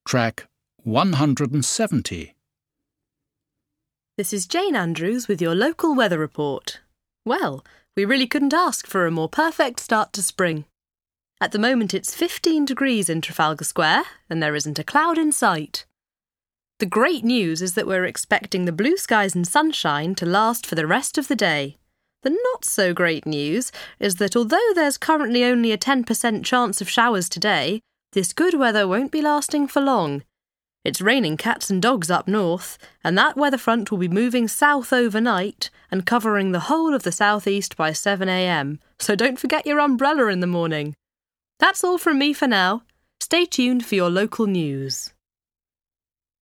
Track 170. This is Jane Andrews with your local weather report. Well, we really couldn't ask for a more perfect start to spring. At the moment it's 15 degrees in Trafalgar Square and there isn't a cloud in sight. The great news is that we're expecting the blue skies and sunshine to last for the rest of the day. The not so great news is that although there's currently only a 10% chance of showers today, this good weather won't be lasting for long. It's raining cats and dogs up north, and that weather front will be moving south overnight and covering the whole of the southeast by 7 a.m, so don't forget your umbrella in the morning. That's all from me for now. Stay tuned for your local news.